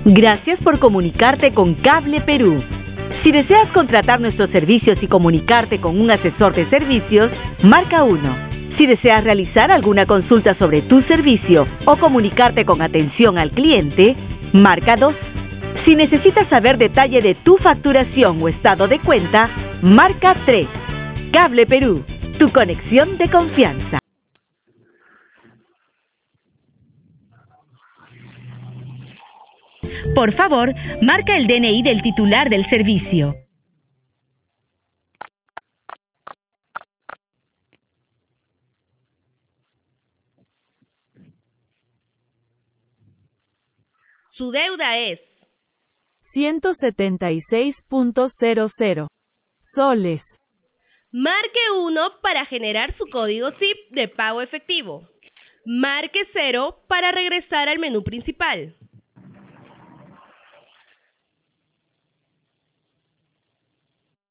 Gracias por comunicarte con Cable Perú. Si deseas contratar nuestros servicios y comunicarte con un asesor de servicios, marca 1. Si deseas realizar alguna consulta sobre tu servicio o comunicarte con atención al cliente, marca 2. Si necesitas saber detalle de tu facturación o estado de cuenta, marca 3. Cable Perú, tu conexión de confianza. Por favor, marca el DNI del titular del servicio. Su deuda es 176.00 soles. Marque 1 para generar su código SIP de pago efectivo. Marque 0 para regresar al menú principal.